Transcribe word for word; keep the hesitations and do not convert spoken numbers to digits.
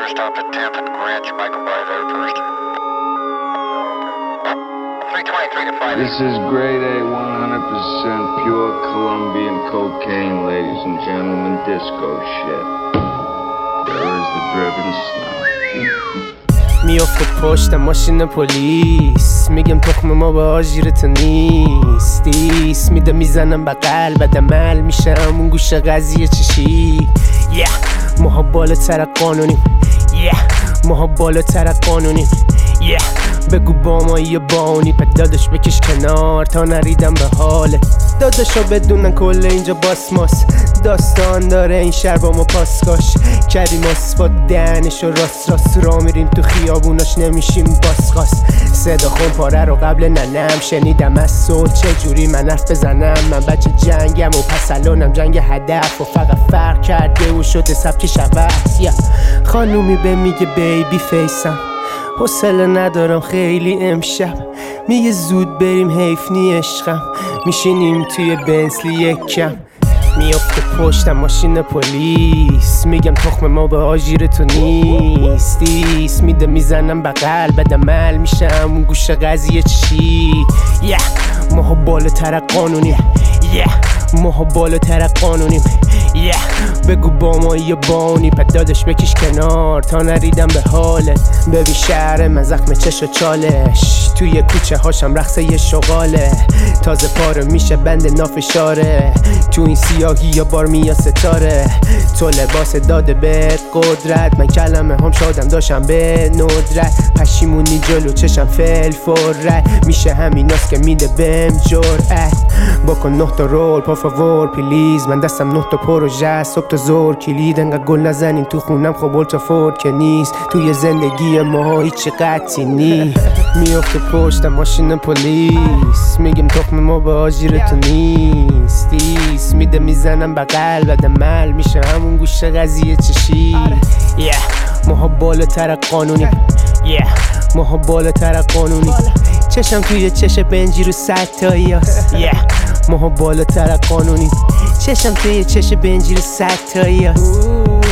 clear stop at tenth and Grant. You might go by there first. three twenty-three to five. This is grade A, one hundred percent pure Colombian cocaine, ladies and gentlemen, disco shit. There is the driven snow. میافته پشت ماشین پلیس، میگم تخم ما به آژیرت نیست. دیس میده میزنم بغل بعد عمل میشم اون گوشه قضیه چشی. yeah. ماها بالاتر قانونیم yeah. ماها بالاتر قانونیم yeah. بگو با ما یه بانی پد دادش بکش کنار تا نریدم به حاله. داداشا بدونن کل اینجا باسماس داستان داره این شهر با ما پاسکاش کردیم آسفات دهنش و راست راست را میریم تو خیابوناش نمیشیم باسخاست. صدا خون پاره رو قبل ننم شنیدم از صلح چجوری من حرف بزنم. من بچه جنگم و پس الانم جنگ هدف و فقط فرق کرده و شده سبک شبست. yeah. خانومی به میگه بیبی فیسم حوصله ندارم خیلی امشب. میگه زود بریم حیف نی عشقم. میشینیم توی بنسلی یکم میافته پشتم ماشین پلیس، میگم تخم ما به آژیر تو نیستیست. میده میزنم بغل بعد عمل میشم اون گوشه قضیه چی. yeah. ماها بالاتر قانونیم yeah. ماها بالاتر قانونیم yeah. بگو با ما یه بانی پد دادش بکش کنار تا نریدم به حالت. ببین شهر من زخم چش و چالش توی کوچه هاشم رقصه یه شغاله. تازه پاره میشه بند نافشاره تو این سیاهی یا بار میا ستاره. تو لباس داده به قدرت من کلمه هم شادم داشتم به ندرت. پشیمونی جلو چشم فل فرت میشه همیناست که میده بهم جرأت. بکن نه تا رول پا فاور پلیز من دستم نه تا پروژه صبح تا زور کلید انقدر گل نزنین تو خونم خب اولترا فورد که نیست توی زندگی ما هیچ قطعی نی. میافته پشت ماشین پلیس، میگم تخم ما به آژیر تو نیستیست. میده میزنم بغل بعد عمل میشه همون گوشه قضیه چشی. yeah. ماها بالاتر قانونیم yeah. ماها بالاتر قانونیم. چشم توی چش بنجی رو صد تاییاست yeah. ماها بالاتر قانونیم. چشم توی چش بنجی رو صد تاییاست